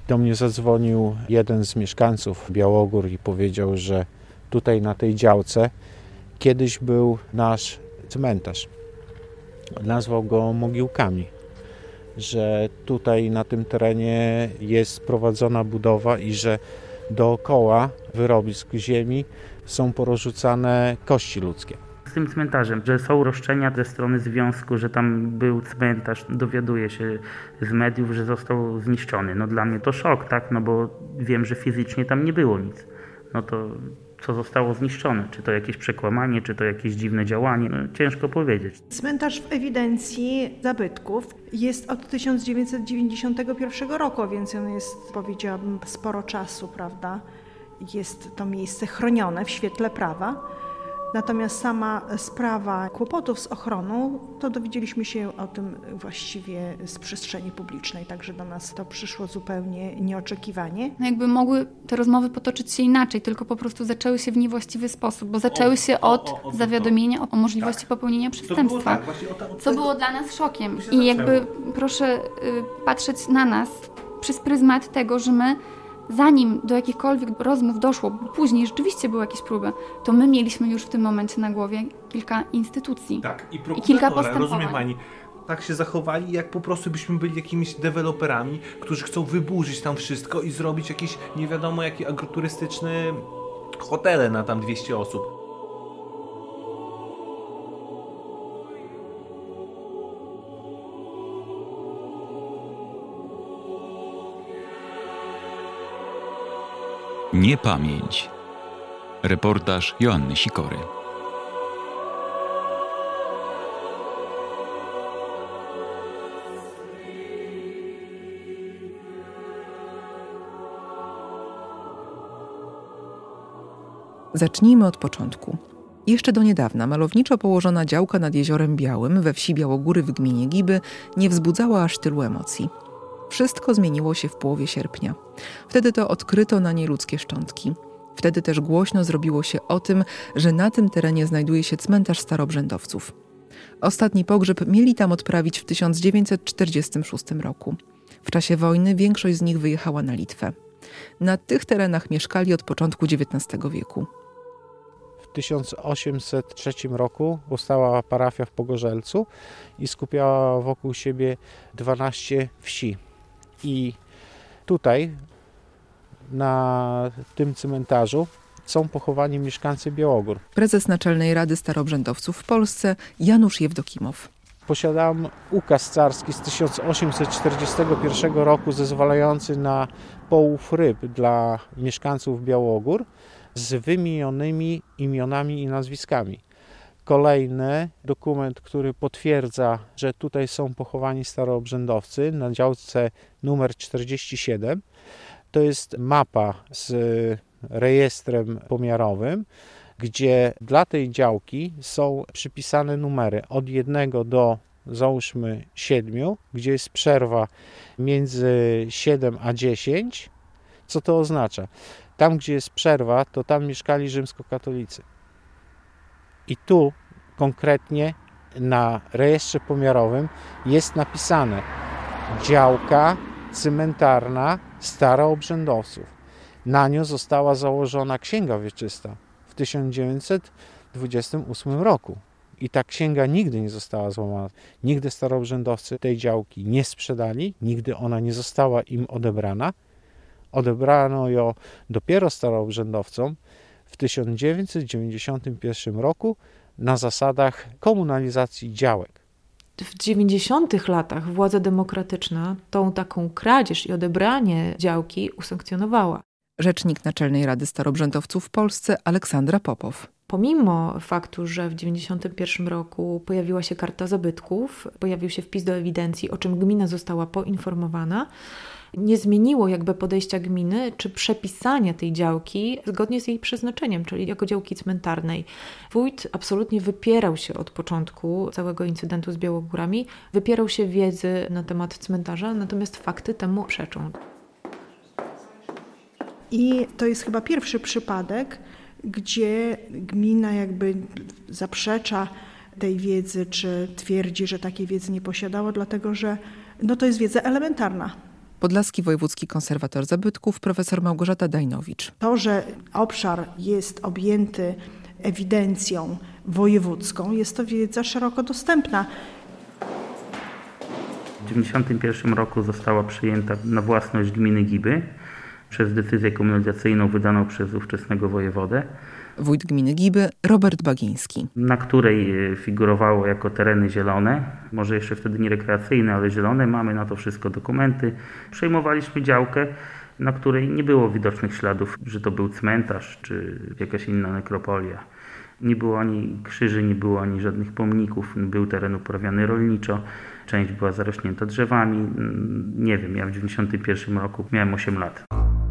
Do mnie zadzwonił jeden z mieszkańców Białogór i powiedział, że tutaj na tej działce kiedyś był nasz cmentarz. Nazwał go mogiłkami, że tutaj na tym terenie jest prowadzona budowa i że dookoła wyrobisk ziemi są porozrzucane kości ludzkie. Z tym cmentarzem, że są roszczenia ze strony związku, że tam był cmentarz, dowiaduje się z mediów, że został zniszczony. No dla mnie to szok, tak? No bo wiem, że fizycznie tam nie było nic. No to co zostało zniszczone? Czy to jakieś przekłamanie, czy to jakieś dziwne działanie? No, ciężko powiedzieć. Cmentarz w ewidencji zabytków jest od 1991 roku, więc on jest, powiedziałabym, sporo czasu, prawda? Jest to miejsce chronione w świetle prawa. Natomiast sama sprawa kłopotów z ochroną, to dowiedzieliśmy się o tym właściwie z przestrzeni publicznej, także do nas to przyszło zupełnie nieoczekiwanie. No jakby mogły te rozmowy potoczyć się inaczej, tylko po prostu zaczęły się w niewłaściwy sposób, bo zaczęły się od zawiadomienia o możliwości popełnienia przestępstwa, co było dla nas szokiem. I jakby proszę patrzeć na nas przez pryzmat tego, że my zanim do jakichkolwiek rozmów doszło, bo później rzeczywiście były jakieś próby, to my mieliśmy już w tym momencie na głowie kilka instytucji i kilka postępowań. Rozumie pani, tak się zachowali, jak po prostu byśmy byli jakimiś deweloperami, którzy chcą wyburzyć tam wszystko i zrobić jakieś nie wiadomo jakie agroturystyczne hotele na tam 200 osób. Niepamięć. Reportaż Joanny Sikory. Zacznijmy od początku. Jeszcze do niedawna malowniczo położona działka nad Jeziorem Białym we wsi Białogóry w gminie Giby nie wzbudzała aż tylu emocji. Wszystko zmieniło się w połowie sierpnia. Wtedy to odkryto na niej ludzkie szczątki. Wtedy też głośno zrobiło się o tym, że na tym terenie znajduje się cmentarz staroobrzędowców. Ostatni pogrzeb mieli tam odprawić w 1946 roku. W czasie wojny większość z nich wyjechała na Litwę. Na tych terenach mieszkali od początku XIX wieku. W 1803 roku powstała parafia w Pogorzelcu i skupiała wokół siebie 12 wsi. I tutaj, na tym cmentarzu, są pochowani mieszkańcy Białogór. Prezes Naczelnej Rady Staroobrzędowców w Polsce Janusz Jewdokimow. Posiadam ukaz carski z 1841 roku zezwalający na połów ryb dla mieszkańców Białogór z wymienionymi imionami i nazwiskami. Kolejny dokument, który potwierdza, że tutaj są pochowani staroobrzędowcy na działce numer 47, to jest mapa z rejestrem pomiarowym, gdzie dla tej działki są przypisane numery od 1 do, załóżmy, 7, gdzie jest przerwa między 7 a 10. Co to oznacza? Tam, gdzie jest przerwa, to tam mieszkali rzymskokatolicy. I tu konkretnie na rejestrze pomiarowym jest napisane działka cmentarna staroobrzędowców. Na nią została założona księga wieczysta w 1928 roku. I ta księga nigdy nie została złamana. Nigdy staroobrzędowcy tej działki nie sprzedali, nigdy ona nie została im odebrana. Odebrano ją dopiero staroobrzędowcom w 1991 roku na zasadach komunalizacji działek. W 90. latach władza demokratyczna tą taką kradzież i odebranie działki usankcjonowała. Rzecznik Naczelnej Rady Staroobrzędowców w Polsce Aleksandra Popow. Pomimo faktu, że w 1991 roku pojawiła się karta zabytków, pojawił się wpis do ewidencji, o czym gmina została poinformowana, nie zmieniło jakby podejścia gminy czy przepisania tej działki zgodnie z jej przeznaczeniem, czyli jako działki cmentarnej. Wójt absolutnie wypierał się od początku całego incydentu z Białogórami, wypierał się wiedzy na temat cmentarza, natomiast fakty temu przeczą. I to jest chyba pierwszy przypadek, gdzie gmina jakby zaprzecza tej wiedzy, czy twierdzi, że takiej wiedzy nie posiadała, dlatego że to jest wiedza elementarna. Podlaski Wojewódzki Konserwator Zabytków profesor Małgorzata Dajnowicz. To, że obszar jest objęty ewidencją wojewódzką, jest to wiedza szeroko dostępna. W 1991 roku została przyjęta na własność gminy Giby przez decyzję komunikacyjną wydaną przez ówczesnego wojewodę. Wójt gminy Giby Robert Bagiński. Na której figurowało jako tereny zielone, może jeszcze wtedy nie rekreacyjne, ale zielone. Mamy na to wszystko dokumenty. Przejmowaliśmy działkę, na której nie było widocznych śladów, że to był cmentarz czy jakaś inna nekropolia. Nie było ani krzyży, nie było ani żadnych pomników. Był teren uprawiany rolniczo. Część była zarośnięta drzewami. Nie wiem, ja w 1991 roku miałem 8 lat.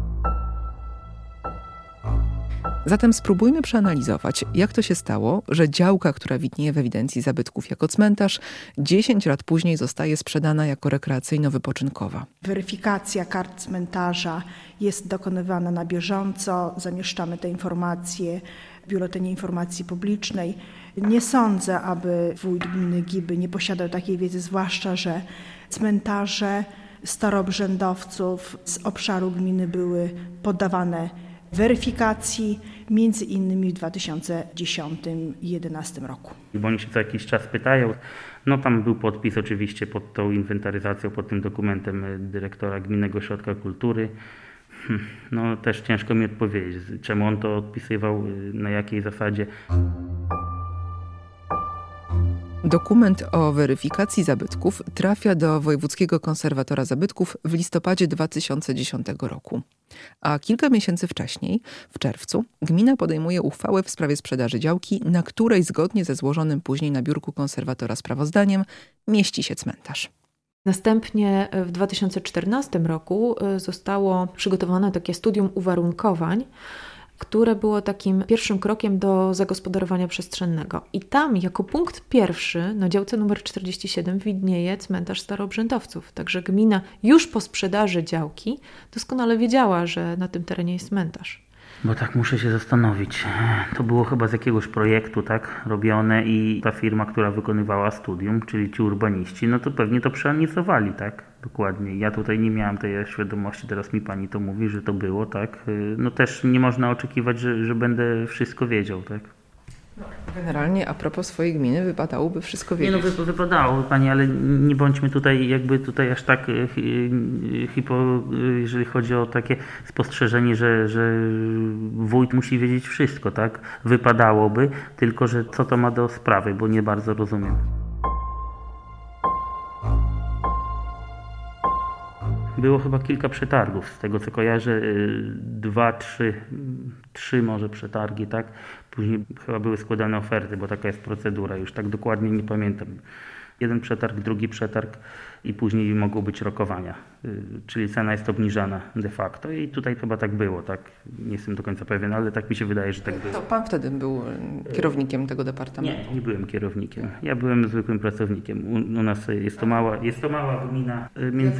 Zatem spróbujmy przeanalizować, jak to się stało, że działka, która widnieje w ewidencji zabytków jako cmentarz, 10 lat później zostaje sprzedana jako rekreacyjno-wypoczynkowa. Weryfikacja kart cmentarza jest dokonywana na bieżąco, zamieszczamy te informacje w Biuletynie Informacji Publicznej. Nie sądzę, aby wójt gminy Giby nie posiadał takiej wiedzy, zwłaszcza że cmentarze staroobrzędowców z obszaru gminy były poddawane weryfikacji, między innymi w 2010 i 2011 roku. Bo oni się co jakiś czas pytają. No tam był podpis oczywiście pod tą inwentaryzacją, pod tym dokumentem dyrektora Gminnego Ośrodka Kultury. No też ciężko mi odpowiedzieć, czemu on to odpisywał, na jakiej zasadzie. Dokument o weryfikacji zabytków trafia do Wojewódzkiego Konserwatora Zabytków w listopadzie 2010 roku. A kilka miesięcy wcześniej, w czerwcu, gmina podejmuje uchwałę w sprawie sprzedaży działki, na której zgodnie ze złożonym później na biurku konserwatora sprawozdaniem mieści się cmentarz. Następnie w 2014 roku zostało przygotowane takie studium uwarunkowań, które było takim pierwszym krokiem do zagospodarowania przestrzennego. I tam jako punkt pierwszy na działce numer 47 widnieje cmentarz staroobrzędowców. Także gmina już po sprzedaży działki doskonale wiedziała, że na tym terenie jest cmentarz. Bo tak muszę się zastanowić. To było chyba z jakiegoś projektu, tak, robione i ta firma, która wykonywała studium, czyli ci urbaniści, no to pewnie to przeanalizowali, tak, dokładnie. Ja tutaj nie miałem tej świadomości, teraz mi pani to mówi, że to było, tak. No też nie można oczekiwać, że będę wszystko wiedział, tak. Generalnie a propos swojej gminy wypadałoby wszystko wiedzieć. Nie no, wypadało pani, ale nie bądźmy tutaj jakby tutaj aż tak jeżeli chodzi o takie spostrzeżenie, że wójt musi wiedzieć wszystko, tak? Wypadałoby, tylko że co to ma do sprawy, bo nie bardzo rozumiem. Było chyba kilka przetargów, z tego co kojarzę, 2, 3 może przetargi, tak? Później chyba były składane oferty, bo taka jest procedura, już tak dokładnie nie pamiętam. Jeden przetarg, drugi przetarg i później mogą być rokowania, czyli cena jest obniżana de facto i tutaj chyba tak było, tak? Nie jestem do końca pewien, ale tak mi się wydaje, że tak było. To pan wtedy był kierownikiem tego departamentu? Nie byłem kierownikiem. Ja byłem zwykłym pracownikiem. U nas jest to mała gmina.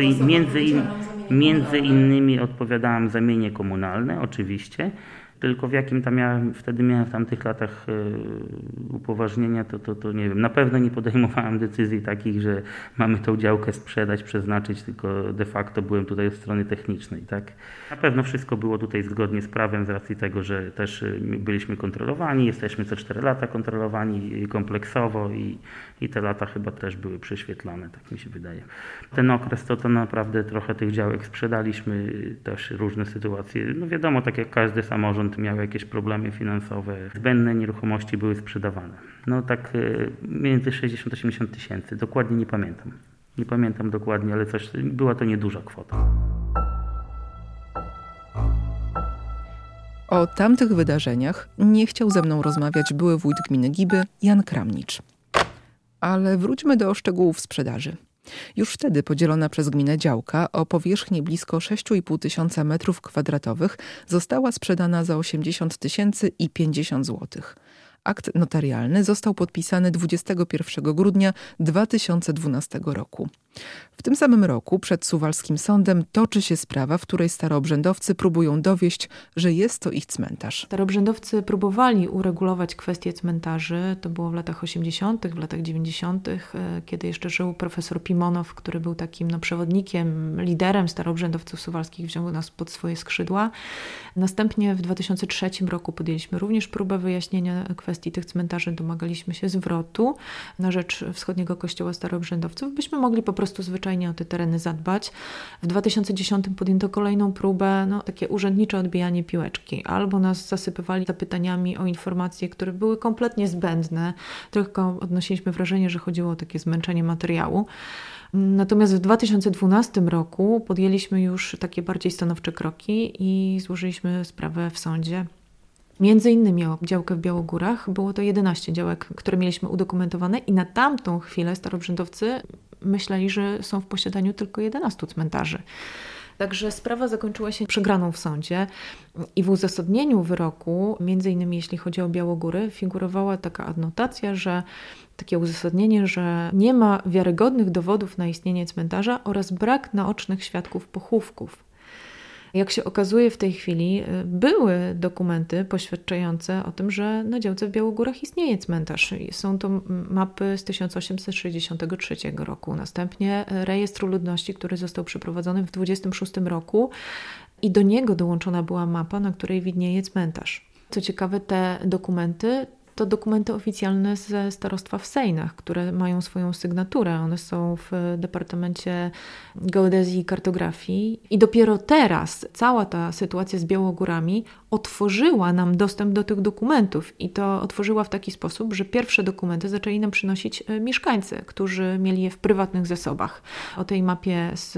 Między innymi odpowiadałem za mienie komunalne, oczywiście. Tylko w jakim tam wtedy miałem w tamtych latach upoważnienia, to nie wiem. Na pewno nie podejmowałem decyzji takich, że mamy tą działkę sprzedać, przeznaczyć, tylko de facto byłem tutaj od strony technicznej, tak. Na pewno wszystko było tutaj zgodnie z prawem z racji tego, że też byliśmy kontrolowani, jesteśmy co 4 lata kontrolowani kompleksowo i te lata chyba też były prześwietlane, tak mi się wydaje. Ten okres to naprawdę trochę tych działek sprzedaliśmy, też różne sytuacje. No wiadomo, tak jak każdy samorząd miał jakieś problemy finansowe, zbędne nieruchomości były sprzedawane. No tak między 60-80 tysięcy, dokładnie nie pamiętam. Nie pamiętam dokładnie, ale była to nieduża kwota. O tamtych wydarzeniach nie chciał ze mną rozmawiać były wójt gminy Giby Jan Kramnicz. Ale wróćmy do szczegółów sprzedaży. Już wtedy podzielona przez gminę działka o powierzchni blisko 6,5 tysiąca metrów kwadratowych została sprzedana za 80 tysięcy i 50 złotych. Akt notarialny został podpisany 21 grudnia 2012 roku. W tym samym roku przed suwalskim sądem toczy się sprawa, w której staroobrzędowcy próbują dowieść, że jest to ich cmentarz. Staroobrzędowcy próbowali uregulować kwestię cmentarzy. To było w latach 80., w latach 90., kiedy jeszcze żył profesor Pimonow, który był takim przewodnikiem, liderem staroobrzędowców suwalskich, wziął nas pod swoje skrzydła. Następnie w 2003 roku podjęliśmy również próbę wyjaśnienia kwestii tych cmentarzy. Domagaliśmy się zwrotu na rzecz wschodniego kościoła staroobrzędowców, byśmy mogli po prostu zwyczajnie o te tereny zadbać. W 2010 podjęto kolejną próbę, takie urzędnicze odbijanie piłeczki. Albo nas zasypywali zapytaniami o informacje, które były kompletnie zbędne, tylko odnosiliśmy wrażenie, że chodziło o takie zmęczenie materiału. Natomiast w 2012 roku podjęliśmy już takie bardziej stanowcze kroki i złożyliśmy sprawę w sądzie. Między innymi o działkę w Białogórach. Było to 11 działek, które mieliśmy udokumentowane i na tamtą chwilę staroobrzędowcy myśleli, że są w posiadaniu tylko 11 cmentarzy. Także sprawa zakończyła się przegraną w sądzie i w uzasadnieniu wyroku, między innymi jeśli chodzi o Białogóry, figurowała taka adnotacja, że takie uzasadnienie, że nie ma wiarygodnych dowodów na istnienie cmentarza oraz brak naocznych świadków pochówków. Jak się okazuje w tej chwili, były dokumenty poświadczające o tym, że na działce w Białogórach istnieje cmentarz. Są to mapy z 1863 roku. Następnie rejestr ludności, który został przeprowadzony w 26 roku i do niego dołączona była mapa, na której widnieje cmentarz. Co ciekawe, te dokumenty to dokumenty oficjalne ze starostwa w Sejnach, które mają swoją sygnaturę. One są w Departamencie Geodezji i Kartografii. I dopiero teraz cała ta sytuacja z Białogórami otworzyła nam dostęp do tych dokumentów. I to otworzyła w taki sposób, że pierwsze dokumenty zaczęli nam przynosić mieszkańcy, którzy mieli je w prywatnych zasobach. O tej mapie z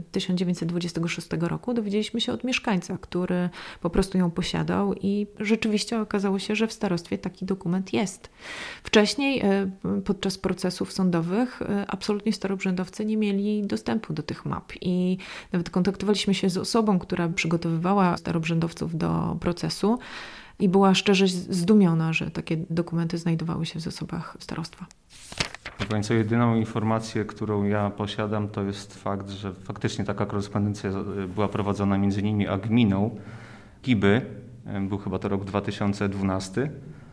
1926 roku dowiedzieliśmy się od mieszkańca, który po prostu ją posiadał i rzeczywiście okazało się, że w starostwie taki dokument jest. Wcześniej podczas procesów sądowych absolutnie staroobrzędowcy nie mieli dostępu do tych map i nawet kontaktowaliśmy się z osobą, która przygotowywała staroobrzędowców do procesu i była szczerze zdumiona, że takie dokumenty znajdowały się w zasobach starostwa. Co jedyną informację, którą ja posiadam, to jest fakt, że faktycznie taka korespondencja była prowadzona między nimi a gminą Giby. Był chyba to rok 2012.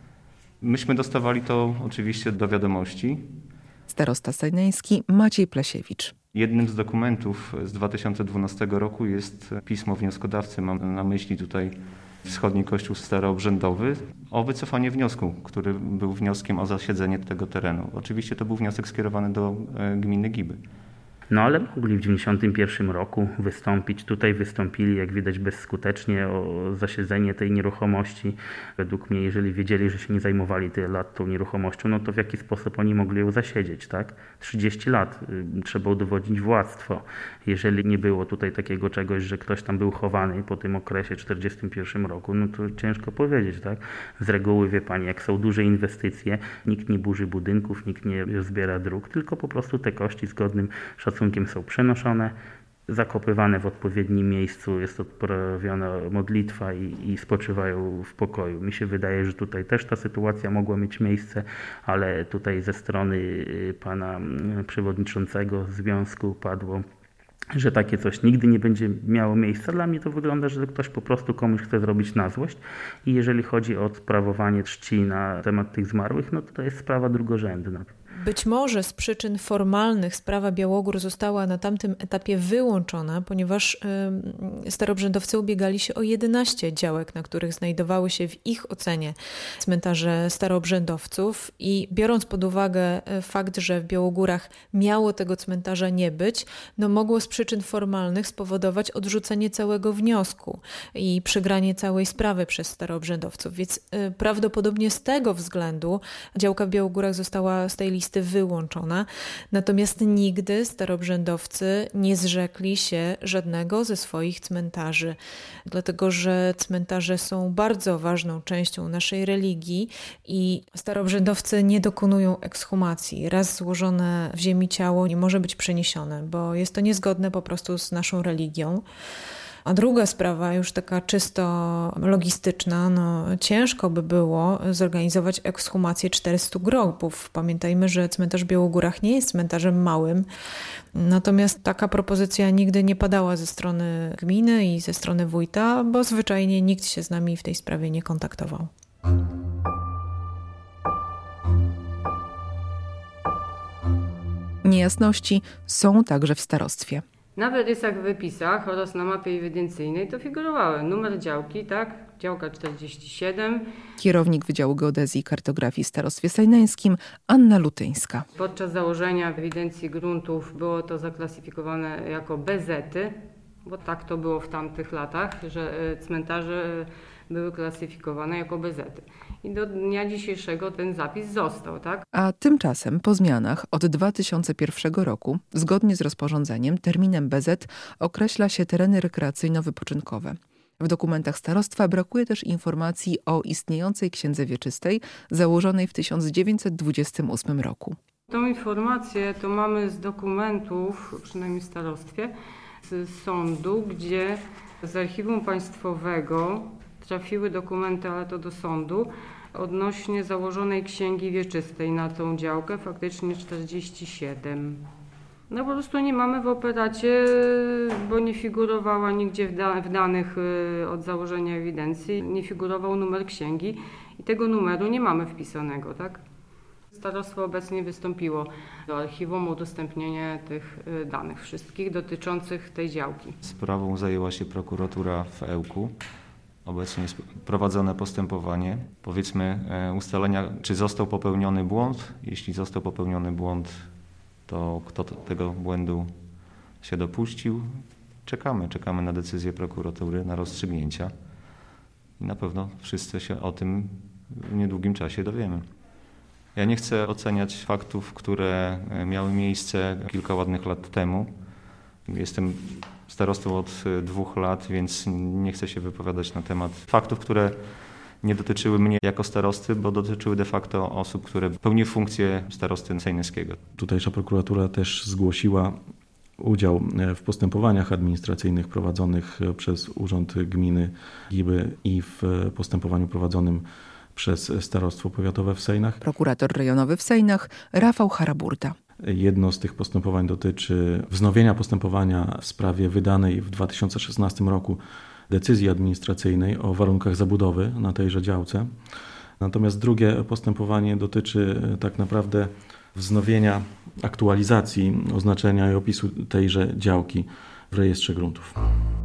Myśmy dostawali to oczywiście do wiadomości. Starosta sejneński Maciej Plesiewicz. Jednym z dokumentów z 2012 roku jest pismo wnioskodawcy, mam na myśli tutaj Wschodni Kościół Staroobrzędowy, o wycofanie wniosku, który był wnioskiem o zasiedzenie tego terenu. Oczywiście to był wniosek skierowany do gminy Giby. No ale mogli w 1991 roku wystąpić. Tutaj wystąpili, jak widać, bezskutecznie o zasiedzenie tej nieruchomości. Według mnie, jeżeli wiedzieli, że się nie zajmowali tyle lat tą nieruchomością, no to w jaki sposób oni mogli ją zasiedzieć, tak? 30 lat trzeba udowodnić władztwo. Jeżeli nie było tutaj takiego czegoś, że ktoś tam był chowany po tym okresie 1941 roku, no to ciężko powiedzieć, tak? Z reguły, wie pani, jak są duże inwestycje, nikt nie burzy budynków, nikt nie zbiera dróg, tylko po prostu te kości zgodnym szacunkiem są przenoszone, zakopywane w odpowiednim miejscu, jest odprawiana modlitwa i spoczywają w pokoju. Mi się wydaje, że tutaj też ta sytuacja mogła mieć miejsce, ale tutaj ze strony pana przewodniczącego związku padło, że takie coś nigdy nie będzie miało miejsca. Dla mnie to wygląda, że ktoś po prostu komuś chce zrobić na złość i jeżeli chodzi o odprawowanie czci na temat tych zmarłych, no to jest sprawa drugorzędna. Być może z przyczyn formalnych sprawa Białogór została na tamtym etapie wyłączona, ponieważ staroobrzędowcy ubiegali się o 11 działek, na których znajdowały się w ich ocenie cmentarze staroobrzędowców i biorąc pod uwagę fakt, że w Białogórach miało tego cmentarza nie być, no mogło z przyczyn formalnych spowodować odrzucenie całego wniosku i przegranie całej sprawy przez staroobrzędowców. Więc prawdopodobnie z tego względu działka w Białogórach została z tej listy wyłączona, natomiast nigdy staroobrzędowcy nie zrzekli się żadnego ze swoich cmentarzy, dlatego że cmentarze są bardzo ważną częścią naszej religii i staroobrzędowcy nie dokonują ekshumacji. Raz złożone w ziemi ciało nie może być przeniesione, bo jest to niezgodne po prostu z naszą religią. A druga sprawa, już taka czysto logistyczna, ciężko by było zorganizować ekshumację 400 grobów. Pamiętajmy, że cmentarz w Białogórach nie jest cmentarzem małym, natomiast taka propozycja nigdy nie padała ze strony gminy i ze strony wójta, bo zwyczajnie nikt się z nami w tej sprawie nie kontaktował. Niejasności są także w starostwie. Na wyrysach w wypisach oraz na mapie ewidencyjnej to figurowały numer działki, tak? Działka 47. Kierownik Wydziału Geodezji i Kartografii w Starostwie Sejneńskim Anna Lutyńska. Podczas założenia ewidencji gruntów było to zaklasyfikowane jako BZ-y, bo tak to było w tamtych latach, że cmentarze były klasyfikowane jako BZ-y. I do dnia dzisiejszego ten zapis został, tak? A tymczasem po zmianach od 2001 roku, zgodnie z rozporządzeniem, terminem BZ określa się tereny rekreacyjno-wypoczynkowe. W dokumentach starostwa brakuje też informacji o istniejącej księdze wieczystej założonej w 1928 roku. Tą informację to mamy z dokumentów, przynajmniej w starostwie, z sądu, gdzie z archiwum państwowego trafiły dokumenty, ale to do sądu, odnośnie założonej księgi wieczystej na tą działkę, faktycznie 47. No po prostu nie mamy w operacie, bo nie figurowała nigdzie w danych od założenia ewidencji, nie figurował numer księgi i tego numeru nie mamy wpisanego, tak? Starostwo obecnie wystąpiło do archiwum o udostępnienie tych danych wszystkich dotyczących tej działki. Sprawą zajęła się prokuratura w Ełku. Obecnie jest prowadzone postępowanie. Powiedzmy ustalenia, czy został popełniony błąd. Jeśli został popełniony błąd, to kto tego błędu się dopuścił. Czekamy na decyzję prokuratury, na rozstrzygnięcia. I na pewno wszyscy się o tym w niedługim czasie dowiemy. Ja nie chcę oceniać faktów, które miały miejsce kilka ładnych lat temu. Jestem starostą od 2 lat, więc nie chcę się wypowiadać na temat faktów, które nie dotyczyły mnie jako starosty, bo dotyczyły de facto osób, które pełniły funkcję starosty sejneskiego. Tutejsza prokuratura też zgłosiła udział w postępowaniach administracyjnych prowadzonych przez Urząd Gminy Giby i w postępowaniu prowadzonym przez Starostwo Powiatowe w Sejnach. Prokurator rejonowy w Sejnach Rafał Haraburda. Jedno z tych postępowań dotyczy wznowienia postępowania w sprawie wydanej w 2016 roku decyzji administracyjnej o warunkach zabudowy na tejże działce. Natomiast drugie postępowanie dotyczy tak naprawdę wznowienia aktualizacji oznaczenia i opisu tejże działki w rejestrze gruntów.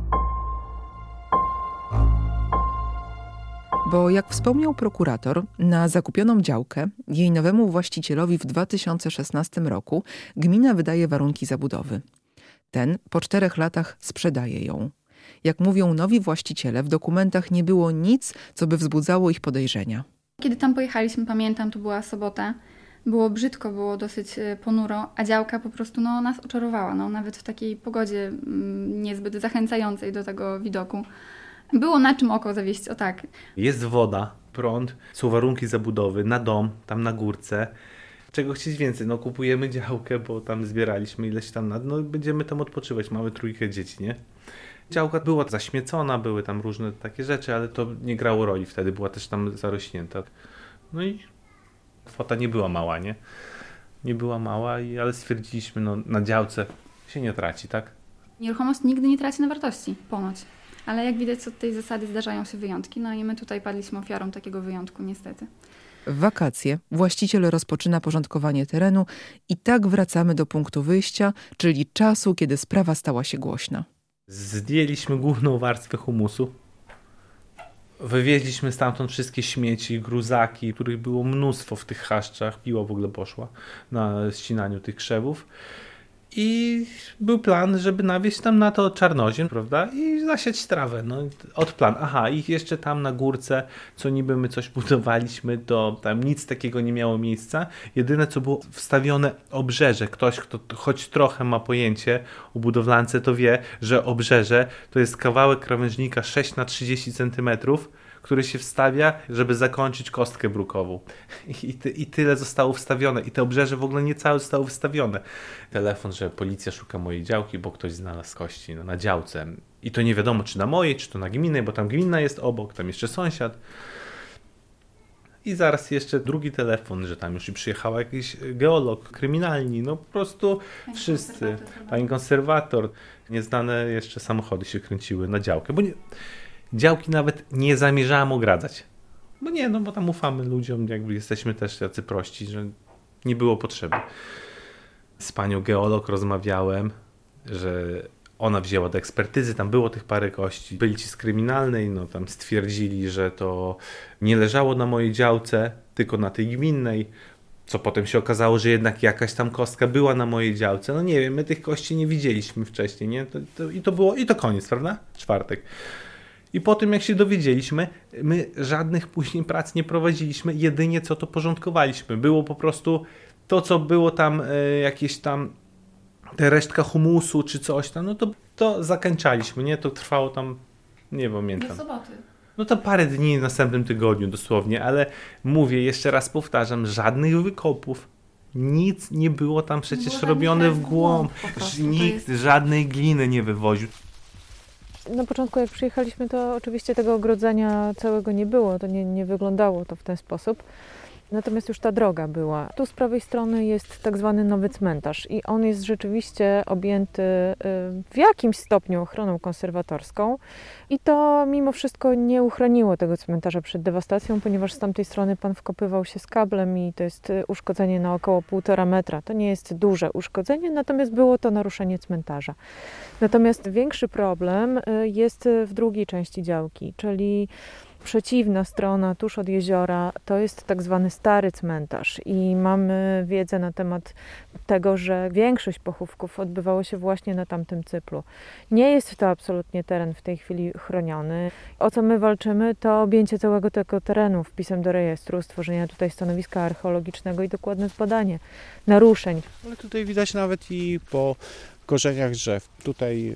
Bo jak wspomniał prokurator, na zakupioną działkę jej nowemu właścicielowi w 2016 roku gmina wydaje warunki zabudowy. Ten po 4 latach sprzedaje ją. Jak mówią nowi właściciele, w dokumentach nie było nic, co by wzbudzało ich podejrzenia. Kiedy tam pojechaliśmy, pamiętam, to była sobota, było brzydko, było dosyć ponuro, a działka po prostu nas oczarowała, nawet w takiej pogodzie niezbyt zachęcającej do tego widoku. Było na czym oko zawieść, o tak. Jest woda, prąd, są warunki zabudowy na dom, tam na górce. Czego chcieć więcej? Kupujemy działkę, bo tam zbieraliśmy ileś tam będziemy tam odpoczywać, mamy 3 dzieci, nie? Działka była zaśmiecona, były tam różne takie rzeczy, ale to nie grało roli wtedy, była też tam zarośnięta. No i kwota nie była mała, nie? Nie była mała, ale stwierdziliśmy, na działce się nie traci, tak? Nieruchomość nigdy nie traci na wartości, ponoć. Ale jak widać, od tej zasady zdarzają się wyjątki, i my tutaj padliśmy ofiarą takiego wyjątku, niestety. W wakacje właściciel rozpoczyna porządkowanie terenu i tak wracamy do punktu wyjścia, czyli czasu, kiedy sprawa stała się głośna. Zdjęliśmy główną warstwę humusu. Wywieźliśmy stamtąd wszystkie śmieci, gruzaki, których było mnóstwo w tych chaszczach. Piła w ogóle poszła na ścinaniu tych krzewów. I był plan, żeby nawieźć tam na to czarnoziem, prawda? I zasiać trawę. Od plan. Aha, i jeszcze tam na górce, co niby my coś budowaliśmy, to tam nic takiego nie miało miejsca. Jedyne, co było wstawione obrzeże. Ktoś, kto choć trochę ma pojęcie o budowlance, to wie, że obrzeże to jest kawałek krawężnika 6 na 30 cm, który się wstawia, żeby zakończyć kostkę brukową. I tyle zostało wstawione. I te obrzeże w ogóle nie całe zostało wystawione. Telefon, że policja szuka mojej działki, bo ktoś znalazł kości na działce. I to nie wiadomo, czy na mojej, czy to na gminnej, bo tam gminna jest obok, tam jeszcze sąsiad. I zaraz jeszcze drugi telefon, że tam już przyjechał jakiś geolog, kryminalni, no po prostu wszyscy. Pani konserwator. Nieznane jeszcze samochody się kręciły na działkę, bo działki nawet nie zamierzałem ogradzać. Bo tam ufamy ludziom, jakby jesteśmy też tacy prości, że nie było potrzeby. Z panią geolog rozmawiałem, że ona wzięła do ekspertyzy, tam było tych parę kości. Byli ci z kryminalnej, no tam stwierdzili, że to nie leżało na mojej działce, tylko na tej gminnej, co potem się okazało, że jednak jakaś tam kostka była na mojej działce. No nie wiem, my tych kości nie widzieliśmy wcześniej, nie? I to koniec, prawda? Czwartek. I po tym, jak się dowiedzieliśmy, my żadnych później prac nie prowadziliśmy, jedynie co to porządkowaliśmy. Było po prostu to, co było tam, jakieś tam te resztka humusu czy coś tam, no to zakończaliśmy, nie? To trwało tam, nie pamiętam. Do soboty. No to parę dni w następnym tygodniu dosłownie, ale mówię, jeszcze raz powtarzam, żadnych wykopów. Nic nie było tam przecież robione w głąb. Nikt żadnej gliny nie wywoził. Na początku jak przyjechaliśmy, to oczywiście tego ogrodzenia całego nie było, to nie wyglądało to w ten sposób. Natomiast już ta droga była. Tu z prawej strony jest tak zwany nowy cmentarz i on jest rzeczywiście objęty w jakimś stopniu ochroną konserwatorską i to mimo wszystko nie uchroniło tego cmentarza przed dewastacją, ponieważ z tamtej strony pan wkopywał się z kablem i to jest uszkodzenie na około 1,5 metra. To nie jest duże uszkodzenie, natomiast było to naruszenie cmentarza. Natomiast większy problem jest w drugiej części działki, czyli przeciwna strona, tuż od jeziora, to jest tak zwany stary cmentarz i mamy wiedzę na temat tego, że większość pochówków odbywało się właśnie na tamtym cyplu. Nie jest to absolutnie teren w tej chwili chroniony. O co my walczymy, to objęcie całego tego terenu wpisem do rejestru, stworzenie tutaj stanowiska archeologicznego i dokładne zbadanie naruszeń. Ale tutaj widać nawet i po korzeniach drzew. Tutaj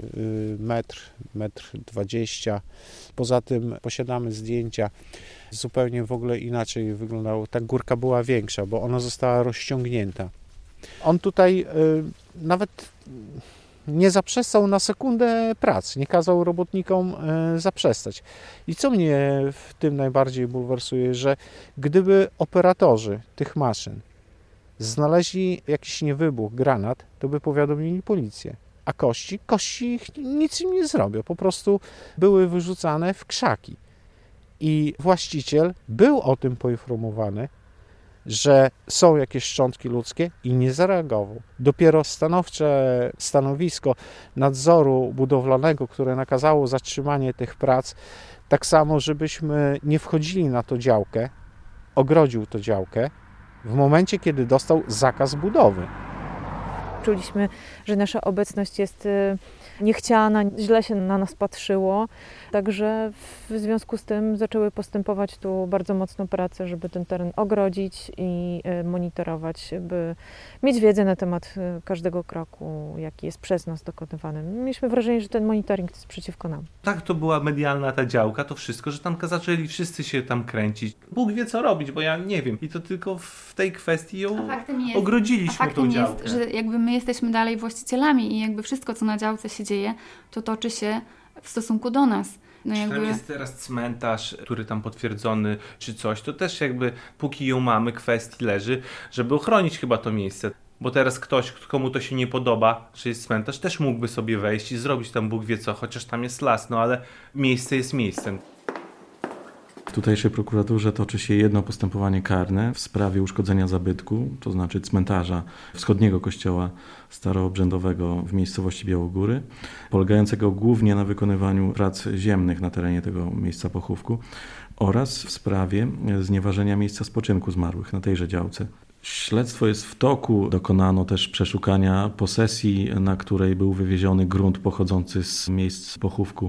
metr 20. Poza tym posiadamy zdjęcia. Zupełnie w ogóle inaczej wyglądało. Ta górka była większa, bo ona została rozciągnięta. On tutaj nawet nie zaprzestał na sekundę prac. Nie kazał robotnikom zaprzestać. I co mnie w tym najbardziej bulwersuje, że gdyby operatorzy tych maszyn znaleźli jakiś niewybuch, granat, to by powiadomili policję. A kości nic im nie zrobią. Po prostu były wyrzucane w krzaki. I właściciel był o tym poinformowany, że są jakieś szczątki ludzkie i nie zareagował. Dopiero stanowcze stanowisko nadzoru budowlanego, które nakazało zatrzymanie tych prac, tak samo, żebyśmy nie wchodzili na tą działkę, ogrodził tę działkę, w momencie, kiedy dostał zakaz budowy. Czuliśmy, że nasza obecność jest niechciana, źle się na nas patrzyło, także w związku z tym zaczęły postępować tu bardzo mocno prace, żeby ten teren ogrodzić i monitorować, by mieć wiedzę na temat każdego kroku, jaki jest przez nas dokonywany. Mieliśmy wrażenie, że ten monitoring jest przeciwko nam. Tak, to była medialna ta działka, to wszystko, że tam zaczęli wszyscy się tam kręcić. Bóg wie co robić, bo ja nie wiem. I to tylko w tej kwestii ją ogrodziliśmy tą działkę. Faktem jest, że jakby my jesteśmy dalej właścicielami i jakby wszystko, co na działce się dzieje, to toczy się w stosunku do nas. No jakby... Tam jest teraz cmentarz, który tam potwierdzony czy coś, to też jakby póki ją mamy, kwestii leży, żeby ochronić chyba to miejsce. Bo teraz ktoś, komu to się nie podoba, że jest cmentarz, też mógłby sobie wejść i zrobić tam Bóg wie co, chociaż tam jest las, no ale miejsce jest miejscem. W tutejszej prokuraturze toczy się jedno postępowanie karne w sprawie uszkodzenia zabytku, to znaczy cmentarza wschodniego kościoła staroobrzędowego w miejscowości Białogóry, polegającego głównie na wykonywaniu prac ziemnych na terenie tego miejsca pochówku oraz w sprawie znieważenia miejsca spoczynku zmarłych na tejże działce. Śledztwo jest w toku. Dokonano też przeszukania posesji, na której był wywieziony grunt pochodzący z miejsc pochówku.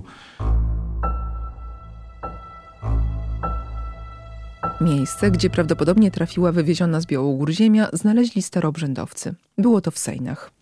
Miejsce, gdzie prawdopodobnie trafiła wywieziona z Białogór ziemia, znaleźli staroobrzędowcy. Było to w Sejnach.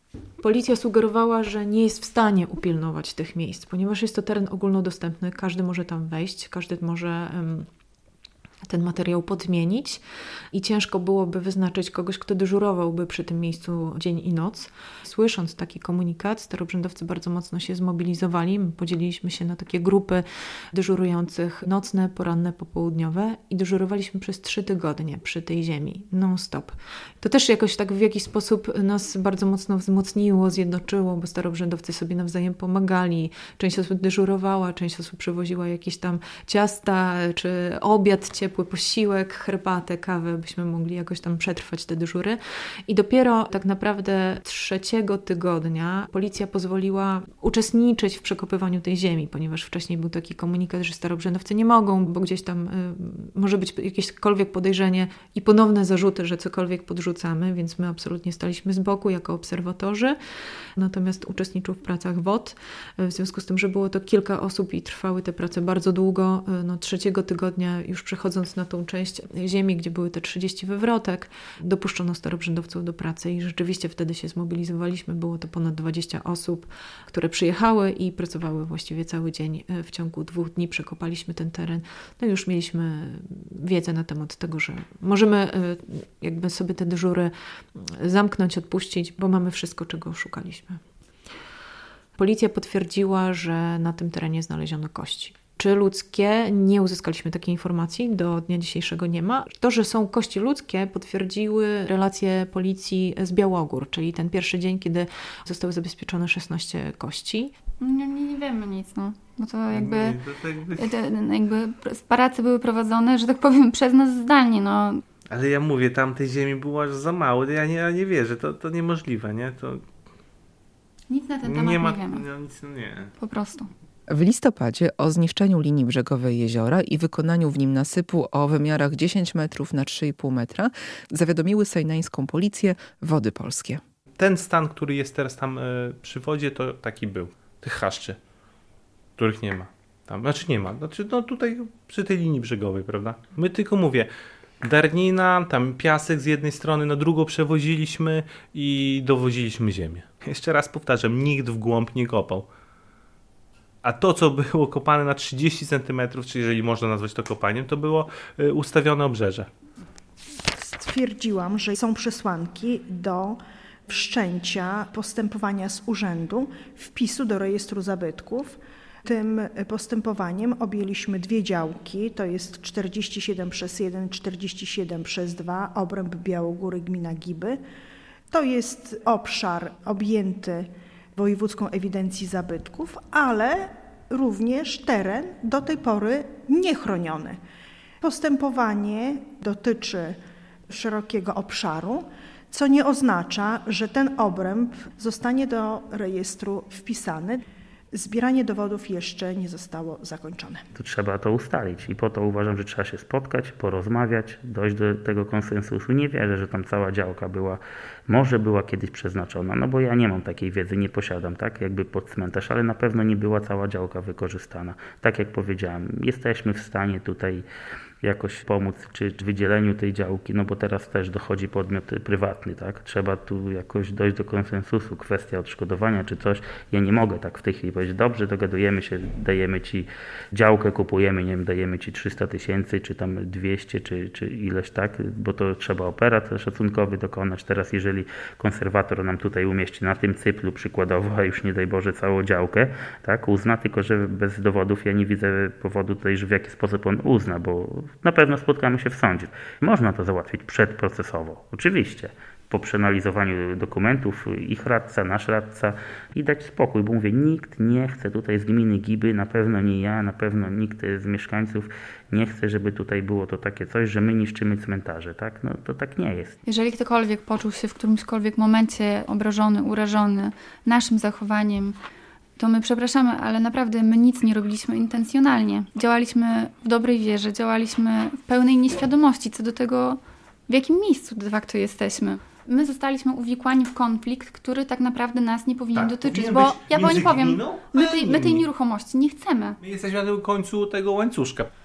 Policja sugerowała, że nie jest w stanie upilnować tych miejsc, ponieważ jest to teren ogólnodostępny, każdy może tam wejść, każdy może ten materiał podmienić i ciężko byłoby wyznaczyć kogoś, kto dyżurowałby przy tym miejscu dzień i noc. Słysząc taki komunikat, starobrzędowcy bardzo mocno się zmobilizowali. My podzieliliśmy się na takie grupy dyżurujących nocne, poranne, popołudniowe i dyżurowaliśmy przez 3 tygodnie przy tej ziemi, non-stop. To też jakoś tak w jakiś sposób nas bardzo mocno wzmocniło, zjednoczyło, bo starobrzędowcy sobie nawzajem pomagali. Część osób dyżurowała, część osób przywoziła jakieś tam ciasta czy obiad ciepły, posiłek, herbatę, kawę, byśmy mogli jakoś tam przetrwać te dyżury. I dopiero tak naprawdę 3 tygodnia policja pozwoliła uczestniczyć w przekopywaniu tej ziemi, ponieważ wcześniej był taki komunikat, że starobrzędowcy nie mogą, bo gdzieś tam może być jakiekolwiek podejrzenie i ponowne zarzuty, że cokolwiek podrzucamy, więc my absolutnie staliśmy z boku jako obserwatorzy, natomiast uczestniczył w pracach WOT. W związku z tym, że było to kilka osób i trwały te prace bardzo długo, 3 tygodnia już przechodząc na tą część ziemi, gdzie były te 30 wywrotek, dopuszczono starobrzędowców do pracy i rzeczywiście wtedy się zmobilizowaliśmy. Było to ponad 20 osób, które przyjechały i pracowały właściwie cały dzień. W ciągu 2 dni przekopaliśmy ten teren. No i już mieliśmy wiedzę na temat tego, że możemy jakby sobie te dyżury zamknąć, odpuścić, bo mamy wszystko, czego szukaliśmy. Policja potwierdziła, że na tym terenie znaleziono kości. Czy ludzkie? Nie uzyskaliśmy takiej informacji, do dnia dzisiejszego nie ma. To, że są kości ludzkie, potwierdziły relacje policji z Białogór, czyli ten pierwszy dzień, kiedy zostały zabezpieczone 16 kości. Nie wiemy nic, no. Bo to jakby prace były prowadzone, że tak powiem, przez nas zdalnie, no. Ale ja mówię, tam tej ziemi było aż za mało. Ja nie wierzę, to niemożliwe, nie? To nic na ten temat nie wiemy. Nie. Po prostu. W listopadzie o zniszczeniu linii brzegowej jeziora i wykonaniu w nim nasypu o wymiarach 10 metrów na 3,5 metra zawiadomiły sejneńską policję Wody Polskie. Ten stan, który jest teraz tam przy wodzie, to taki był. Tych chaszczy, których nie ma. Nie ma. Tutaj przy tej linii brzegowej, prawda? My tylko mówię, darnina, tam piasek z jednej strony, na drugą przewoziliśmy i dowoziliśmy ziemię. Jeszcze raz powtarzam, nikt w głąb nie kopał. A to, co było kopane na 30 cm, czy jeżeli można nazwać to kopaniem, to było ustawione obrzeże. Stwierdziłam, że są przesłanki do wszczęcia postępowania z urzędu, wpisu do rejestru zabytków. Tym postępowaniem objęliśmy 2 działki, to jest 47/1, 47/2, obręb Białogóry, gmina Giby. To jest obszar objęty wojewódzką ewidencji zabytków, ale również teren do tej pory niechroniony. Postępowanie dotyczy szerokiego obszaru, co nie oznacza, że ten obręb zostanie do rejestru wpisany. Zbieranie dowodów jeszcze nie zostało zakończone. To trzeba to ustalić i po to uważam, że trzeba się spotkać, porozmawiać, dojść do tego konsensusu. Nie wierzę, że tam cała działka może była kiedyś przeznaczona, no bo ja nie mam takiej wiedzy, nie posiadam, tak, jakby pod cmentarz, ale na pewno nie była cała działka wykorzystana. Tak jak powiedziałem, jesteśmy w stanie tutaj jakoś pomóc, czy w wydzieleniu tej działki, no bo teraz też dochodzi podmiot prywatny, tak? Trzeba tu jakoś dojść do konsensusu, kwestia odszkodowania czy coś. Ja nie mogę tak w tej chwili powiedzieć, dobrze, dogadujemy się, dajemy ci działkę, kupujemy, nie wiem, dajemy ci 300 000, czy tam 200, czy ileś, tak? Bo to trzeba operat szacunkowy dokonać. Teraz jeżeli konserwator nam tutaj umieści na tym cyplu przykładowo, a już nie daj Boże całą działkę, tak? Uzna, tylko że bez dowodów ja nie widzę powodu tutaj, że w jaki sposób on uzna, bo na pewno spotkamy się w sądzie. Można to załatwić przedprocesowo, oczywiście, po przeanalizowaniu dokumentów, ich radca, nasz radca i dać spokój, bo mówię, nikt nie chce tutaj z gminy Giby, na pewno nie ja, na pewno nikt z mieszkańców nie chce, żeby tutaj było to takie coś, że my niszczymy cmentarze, tak? No to tak nie jest. Jeżeli ktokolwiek poczuł się w którymśkolwiek momencie obrażony, urażony naszym zachowaniem, to my przepraszamy, ale naprawdę my nic nie robiliśmy intencjonalnie. Działaliśmy w dobrej wierze, działaliśmy w pełnej nieświadomości co do tego, w jakim miejscu de facto jesteśmy. My zostaliśmy uwikłani w konflikt, który tak naprawdę nas nie powinien dotyczyć, bo ja powiem, my tej nieruchomości nie chcemy. My jesteśmy na końcu tego łańcuszka.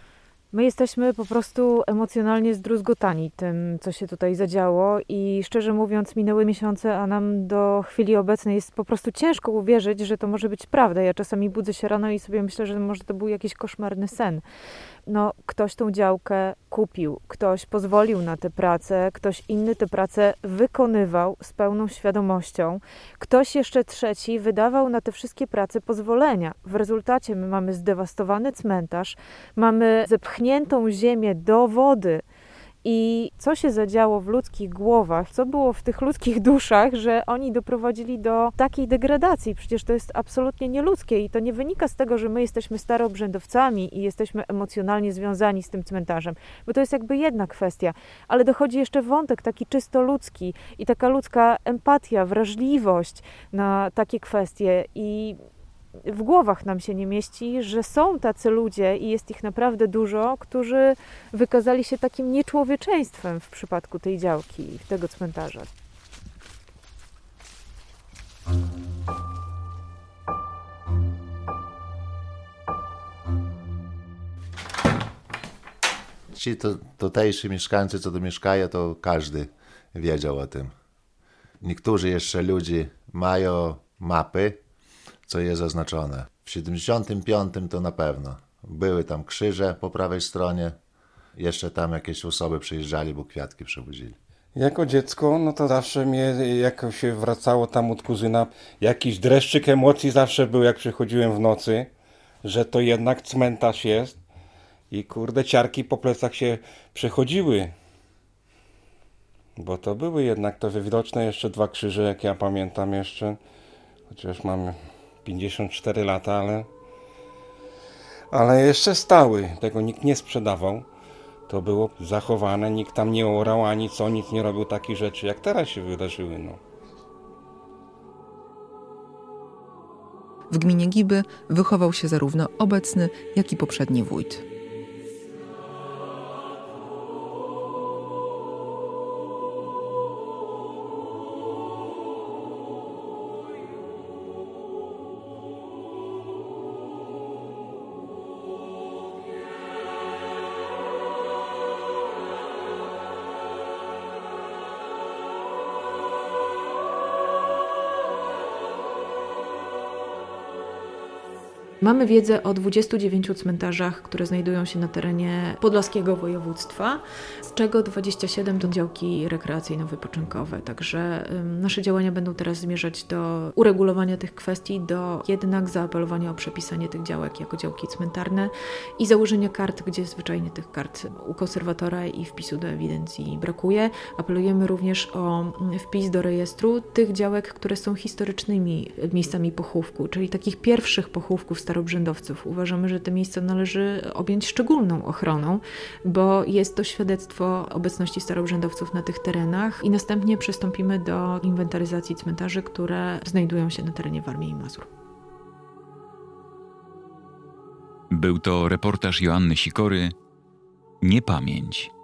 My jesteśmy po prostu emocjonalnie zdruzgotani tym, co się tutaj zadziało i szczerze mówiąc minęły miesiące, a nam do chwili obecnej jest po prostu ciężko uwierzyć, że to może być prawda. Ja czasami budzę się rano i sobie myślę, że może to był jakiś koszmarny sen. No, ktoś tą działkę kupił, ktoś pozwolił na tę pracę, ktoś inny tę pracę wykonywał z pełną świadomością, ktoś jeszcze trzeci wydawał na te wszystkie prace pozwolenia. W rezultacie my mamy zdewastowany cmentarz, mamy zepchniętą ziemię do wody. I co się zadziało w ludzkich głowach, co było w tych ludzkich duszach, że oni doprowadzili do takiej degradacji. Przecież to jest absolutnie nieludzkie i to nie wynika z tego, że my jesteśmy staroobrzędowcami i jesteśmy emocjonalnie związani z tym cmentarzem, bo to jest jakby jedna kwestia, ale dochodzi jeszcze wątek taki czysto ludzki i taka ludzka empatia, wrażliwość na takie kwestie i w głowach nam się nie mieści, że są tacy ludzie i jest ich naprawdę dużo, którzy wykazali się takim nieczłowieczeństwem w przypadku tej działki i tego cmentarza. Ci tutejsi mieszkańcy, co tu mieszkają, to każdy wiedział o tym. Niektórzy jeszcze ludzie mają mapy, co jest zaznaczone. W 75 to na pewno. Były tam krzyże po prawej stronie. Jeszcze tam jakieś osoby przyjeżdżali, bo kwiatki przewodzili. Jako dziecko, no to zawsze mnie, jak się wracało tam od kuzyna, jakiś dreszczyk emocji zawsze był, jak przychodziłem w nocy, że to jednak cmentarz jest i kurde, ciarki po plecach się przechodziły. Bo to były jednak te widoczne jeszcze 2 krzyże, jak ja pamiętam jeszcze, chociaż mam 54 lata, ale jeszcze stały. Tego nikt nie sprzedawał. To było zachowane, nikt tam nie orał ani co, nic nie robił takich rzeczy, jak teraz się wydarzyły. No. W gminie Giby wychował się zarówno obecny, jak i poprzedni wójt. Mamy wiedzę o 29 cmentarzach, które znajdują się na terenie podlaskiego województwa, z czego 27 to działki rekreacyjno-wypoczynkowe. Także nasze działania będą teraz zmierzać do uregulowania tych kwestii, do jednak zaapelowania o przepisanie tych działek jako działki cmentarne i założenia kart, gdzie zwyczajnie tych kart u konserwatora i wpisu do ewidencji brakuje. Apelujemy również o wpis do rejestru tych działek, które są historycznymi miejscami pochówku, czyli takich pierwszych pochówków staroobrzędowców. Uważamy, że te miejsca należy objąć szczególną ochroną, bo jest to świadectwo obecności staroobrzędowców na tych terenach i następnie przystąpimy do inwentaryzacji cmentarzy, które znajdują się na terenie Warmii i Mazur. Był to reportaż Joanny Sikory, Niepamięć.